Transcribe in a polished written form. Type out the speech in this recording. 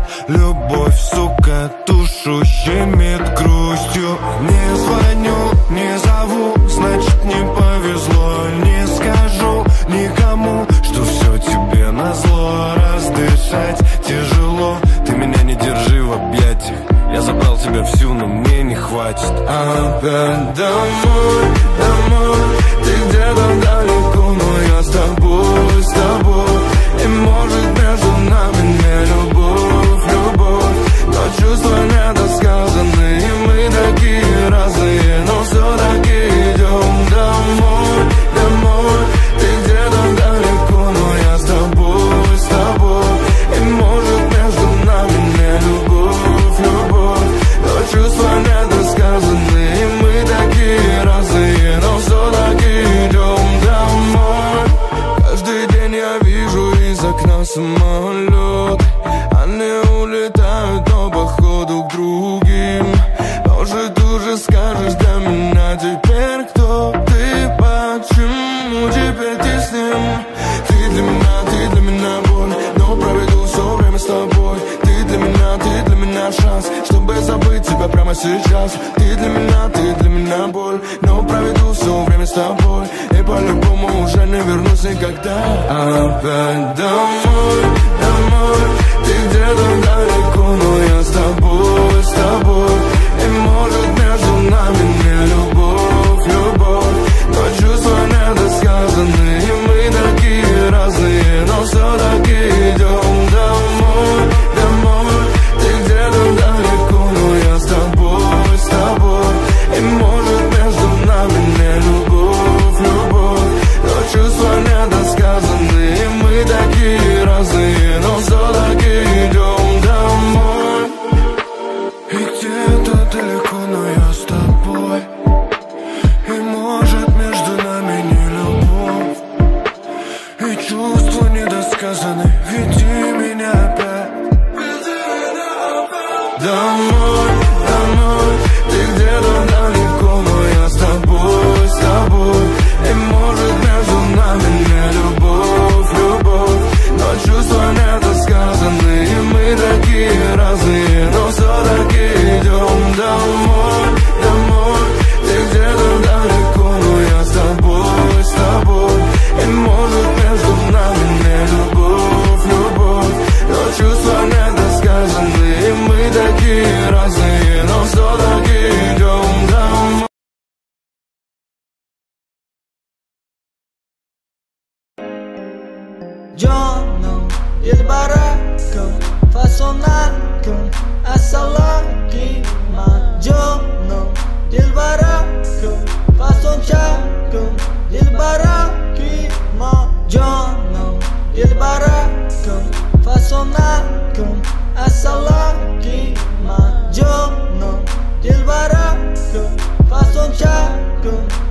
Любовь, сука, душу щемит грустью. Не звоню, не зову, значит не повезло. Не скажу никому, что все тебе назло. Раздышать тяжело, ты меня не держи в объятиях. Я забрал тебя всю, но мне не хватит. Опять домой, домой. Ты где-то далеко, но я с тобой, с тобой. И может между нами не любовь, любовь, но чувства недосказанные. И мы такие разные, но все-таки идем домой, домой. Ты где-то далеко, но я с тобой, с тобой. И может между нами не любовь, любовь, но чувства недосказанные. И мы такие разные, но все-таки идем домой. Каждый день я вижу из окна самолет. Они улетают, но походу к другим. Может, уже скажешь для меня теперь, кто ты, почему теперь ты с ним? Ты для меня боль, но проведу все время с тобой. Ты для меня шанс, чтобы забыть тебя прямо сейчас. Ты для меня боль, но проведу все время с тобой. И по-любому уже не вернусь никогда. Опять домой, домой. Ты где-то далеко, но я с тобой, с тобой. И может между нами не любовь, любовь, но чувства недосказанные. И мы такие разные, но все-таки идем домой, домой. Ты где-то далеко, но я с тобой, с тобой. И может между нами не любовь, любовь, но чувства недосказанные. И мы такие разные, но все-таки идем домой. И где-то далеко, но я с тобой. И может между нами не любовь, и чувства недосказаны. Веди меня опять домой, домой. Ты где-то далеко, но я с тобой, с тобой. И может между нами не любовь, любовь, но чувства недосказаны. И мы такие разные, но все-таки идем домой, домой. Ты где-то далеко, но я с тобой, с тобой. И может между нами не любовь, любовь, но чувства недосказаны. И мы такие разные, но все-таки идем домой. Canım dilbarakum fasonakum asalakim canım dilbarakum fasonchakum dilbarakim canım dilbarakum fasonakum asalakim canım dilbarakum fasonchakum